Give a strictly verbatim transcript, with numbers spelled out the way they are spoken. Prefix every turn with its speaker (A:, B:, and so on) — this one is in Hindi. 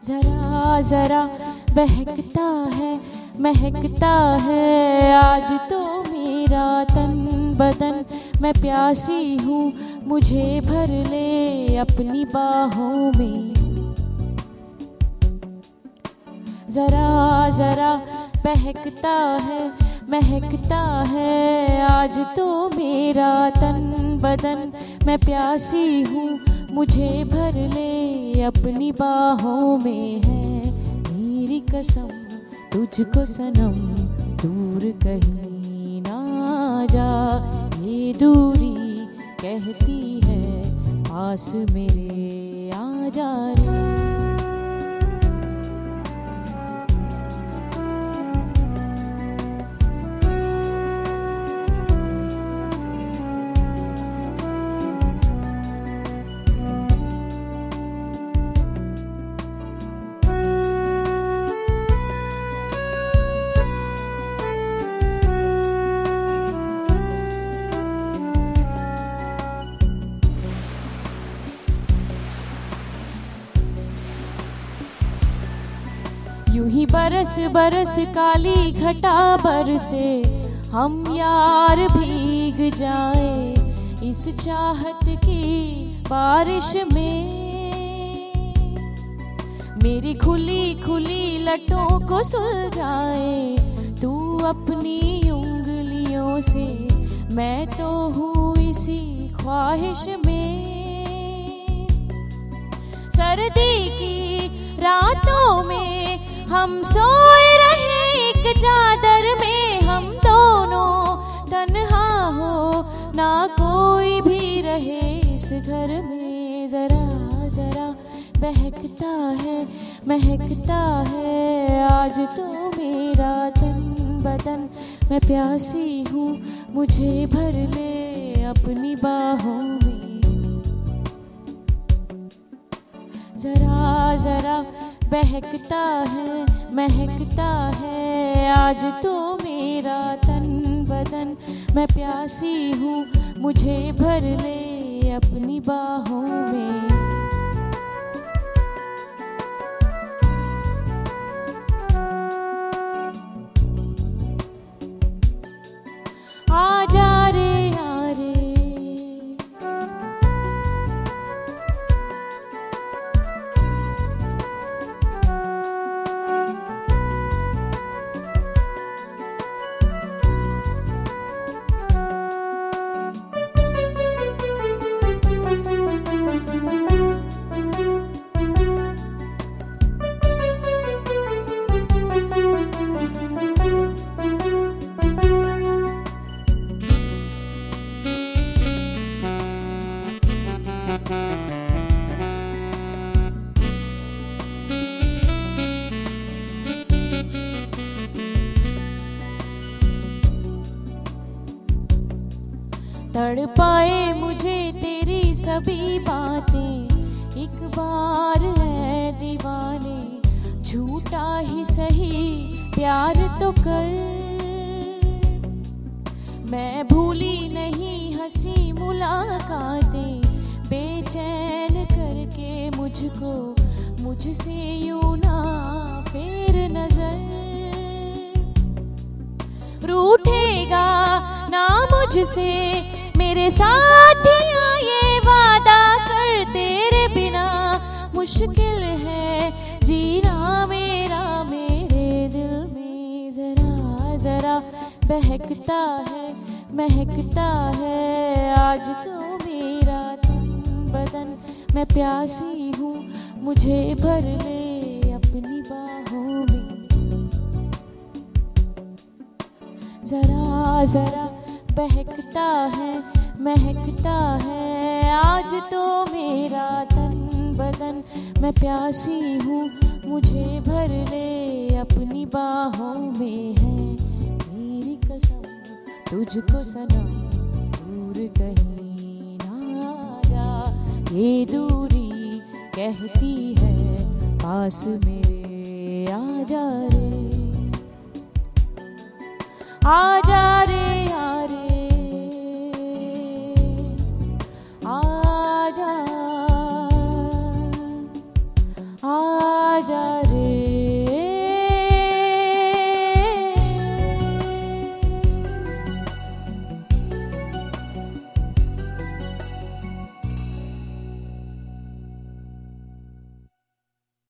A: जरा जरा बहकता है महकता है आज तो मेरा तन बदन। मैं प्यासी हूँ मुझे भर ले अपनी बाहों में। जरा जरा बहकता है महकता है आज तो मेरा तन बदन। मैं प्यासी हूँ मुझे भर ले अपनी बाहों में। है मेरी कसम तुझको सनम दूर कहीं ना जा। ये दूरी कहती है पास मेरे आ जा रे। यूं ही बरस बरस काली घटा बरसे हम यार भीग जाए इस चाहत की बारिश में। मेरी खुली खुली लटों को सुलझाए तू अपनी उंगलियों से। मैं तो हूँ इसी ख्वाहिश में। सर्दी की रातों में हम सोए रहे एक चादर में। हम दोनों तन्हा हो ना कोई भी रहे इस घर में। जरा जरा बहकता है महकता है आज तो मेरा तन बदन। मैं प्यासी हूँ मुझे भर ले अपनी बाहों में। जरा जरा बहकता है महकता है आज तो मेरा तन बदन। मैं प्यासी हूँ मुझे भर ले अपनी बाहों में। आ जा रे आ रे तड़पाए मुझे तेरी सभी बातें। एक बार है दीवाने झूठा ही सही प्यार तो कर। मैं भूली नहीं हंसी मुलाकातें बेचैन करके मुझको मुझसे यूं ना फेर नजर। रूठेगा ना मुझसे मेरे साथिया ये वादा कर। तेरे बिना मुश्किल है जीना मेरा मेरे दिल में। जरा जरा बहकता है महकता है आज तो मेरा तन बदन। मैं प्यासी हूँ मुझे भर ले अपनी बाहों में। जरा जरा बहकता है महकता है आज तो मेरा तन बदन। मैं प्यासी हूँ मुझे भर ले अपनी बाहों में। है मेरी कसम तुझको सनम दूर कहीं ना जा। ये दूरी कहती है पास मेरे आ जा रे आ जा रे।